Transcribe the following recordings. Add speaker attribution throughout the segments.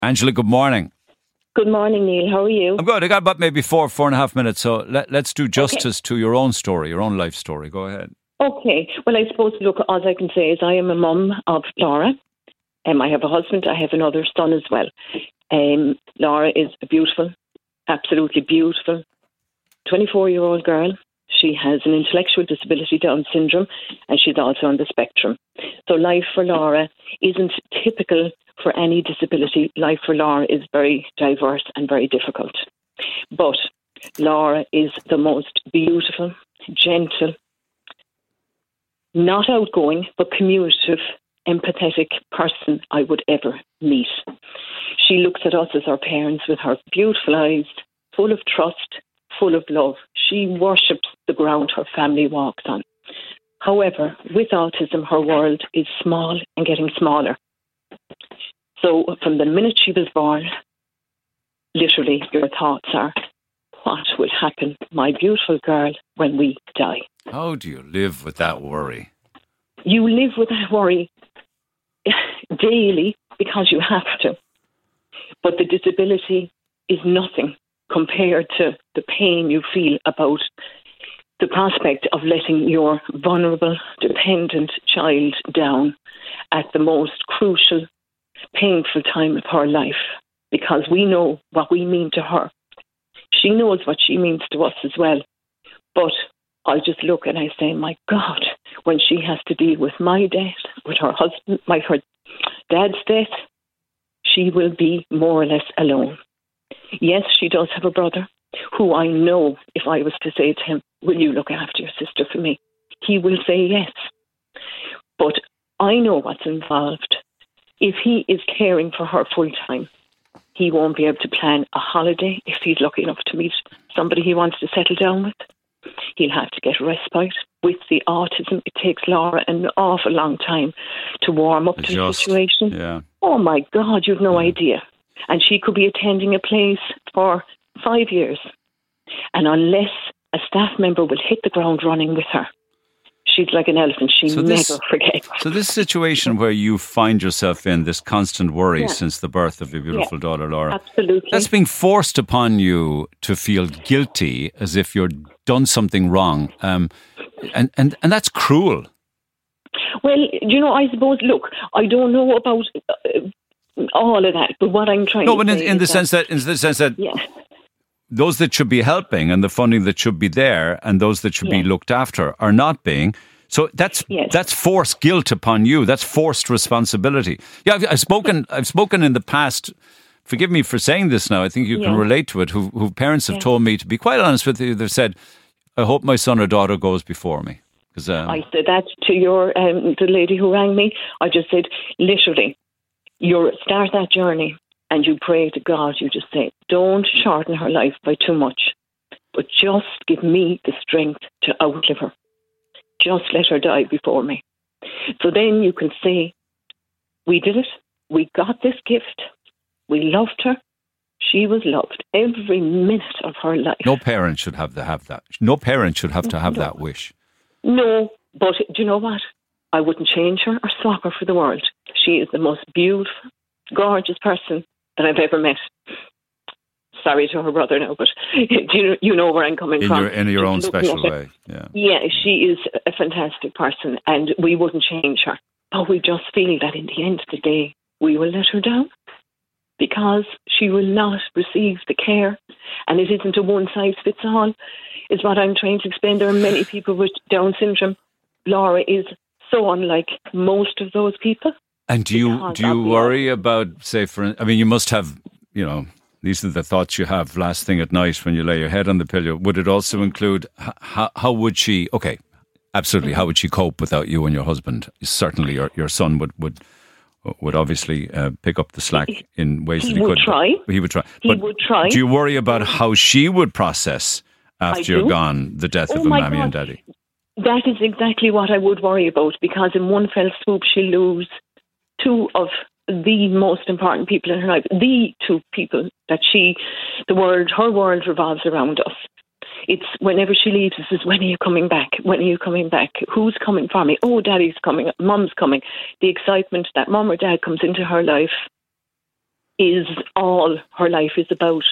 Speaker 1: Angela, good morning.
Speaker 2: Good morning, Neil. How are you?
Speaker 1: I'm good. I got about maybe 4.5 minutes, so let's do justice to your own story, your own life story. Go ahead.
Speaker 2: Okay. Well, I suppose, look, all I can say is I am a mum of Laura. I have a husband. I have another son as well. Laura is a beautiful, absolutely beautiful 24-year-old girl. She has an intellectual disability, Down syndrome, and she's also on the spectrum. So life for Laura isn't typical for any disability. Life for Laura is very diverse and very difficult. But Laura is the most beautiful, gentle, not outgoing, but communicative, empathetic person I would ever meet. She looks at us as our parents with her beautiful eyes, full of trust, full of love. She worships the ground her family walks on. However, with autism, her world is small and getting smaller. So from the minute she was born, literally your thoughts are, what will happen, my beautiful girl, when we die?
Speaker 1: How do you live with that worry?
Speaker 2: You live with that worry daily because you have to. But the disability is nothing compared to the pain you feel about the prospect of letting your vulnerable, dependent child down at the most crucial, painful time of her life, because we know what we mean to her. She knows what she means to us as well. But I just look and I say, my God, when she has to deal with my death, with her husband, her dad's death, she will be more or less alone. Yes, she does have a brother who I know, if I was to say to him, will you look after your sister for me? He will say yes. But I know what's involved. If he is caring for her full time, he won't be able to plan a holiday if he's lucky enough to meet somebody he wants to settle down with. He'll have to get respite. With the autism, it takes Laura an awful long time to warm up to the situation.
Speaker 1: Yeah.
Speaker 2: Oh my God, you've no idea. And she could be attending a place for 5 years. And unless a staff member will hit the ground running with her, she's like an elephant. She never forgets.
Speaker 1: So this situation where you find yourself in, this constant worry since the birth of your beautiful daughter, Laura.
Speaker 2: Absolutely.
Speaker 1: That's being forced upon you to feel guilty as if you're done something wrong. And that's cruel.
Speaker 2: Well, I suppose, look, I don't know about all of that, but what I'm trying to say
Speaker 1: in the sense that those that should be helping and the funding that should be there and those that should be looked after are not being. So that's forced guilt upon you. That's forced responsibility. Yeah, I've spoken in the past. Forgive me for saying this now. I think you can relate to it. Who parents have told me, to be quite honest with you, they've said, "I hope my son or daughter goes before me." Because
Speaker 2: I said that to the lady who rang me. I just said, literally, you start that journey and you pray to God. You just say, don't shorten her life by too much, but just give me the strength to outlive her. Just let her die before me. So then you can say, we did it. We got this gift. We loved her. She was loved every minute of her life.
Speaker 1: No parent should have that. No parent should have to have that wish.
Speaker 2: No, but do you know what? I wouldn't change her or swap her for the world. She is the most beautiful, gorgeous person that I've ever met. Sorry to her brother now, but you know where I'm coming from.
Speaker 1: In your own special way.
Speaker 2: Yeah, she is a fantastic person and we wouldn't change her. But we just feel that in the end of the day, we will let her down because she will not receive the care. And it isn't a one-size-fits-all, is what I'm trying to explain. There are many people with Down syndrome. Laura is so unlike most of those people.
Speaker 1: And do you worry about, say, you must have, these are the thoughts you have last thing at night when you lay your head on the pillow. Would it also include how would she, absolutely, how would she cope without you and your husband? Certainly your son would obviously pick up the slack in ways that he could. He would try. He would try. Do you worry about how she would process after you're gone the death of a mammy and daddy?
Speaker 2: That is exactly what I would worry about, because in one fell swoop she'll lose two of the most important people in her life, the two people that her world revolves around us. It's whenever she leaves us is, when are you coming back? When are you coming back? Who's coming for me? Oh, daddy's coming, mum's coming. The excitement that mum or dad comes into her life is all her life is about.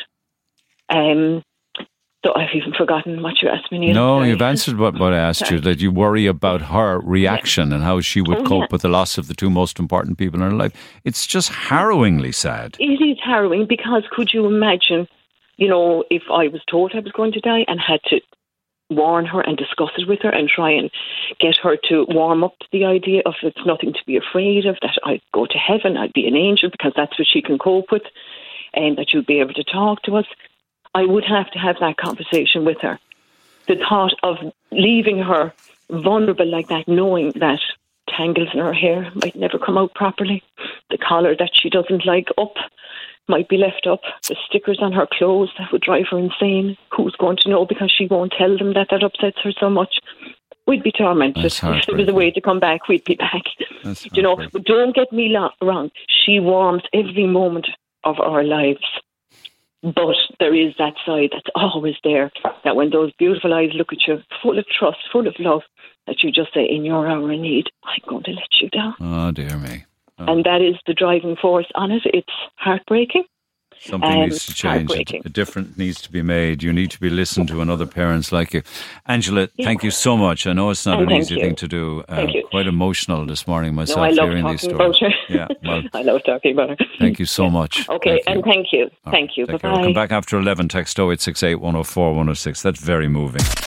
Speaker 2: So I've even forgotten what you asked me, Neil.
Speaker 1: No,
Speaker 2: Sorry.
Speaker 1: you've answered what I asked you, that you worry about her reaction and how she would cope with the loss of the two most important people in her life. It's just harrowingly sad.
Speaker 2: It is harrowing, because could you imagine, if I was told I was going to die and had to warn her and discuss it with her and try and get her to warm up to the idea of it's nothing to be afraid of, that I'd go to heaven, I'd be an angel because that's what she can cope with, and that you'd be able to talk to us. I would have to have that conversation with her. The thought of leaving her vulnerable like that, knowing that tangles in her hair might never come out properly, the collar that she doesn't like up might be left up, the stickers on her clothes that would drive her insane. Who's going to know, because she won't tell them that upsets her so much. We'd be tormented. If there was a way to come back, we'd be back. But don't get me wrong. She warms every moment of our lives. But there is that side that's always there, that when those beautiful eyes look at you, full of trust, full of love, that you just say, in your hour of need, I'm going to let you down.
Speaker 1: Oh, dear me. Oh.
Speaker 2: And that is the driving force on it. It's heartbreaking.
Speaker 1: Something needs to change. A difference needs to be made. You need to be listened to, and other parents like you. Angela, thank you so much. I know it's not an easy thing to do.
Speaker 2: Thank you.
Speaker 1: Quite emotional this morning myself,
Speaker 2: I love
Speaker 1: hearing these
Speaker 2: talking
Speaker 1: stories.
Speaker 2: about her.
Speaker 1: Yeah, well,
Speaker 2: I love talking about her.
Speaker 1: Thank you so much.
Speaker 2: Okay, and thank you. Thank you.
Speaker 1: Take care.
Speaker 2: Bye-bye.
Speaker 1: We'll come back after 11. Text 0868 104 106. That's very moving.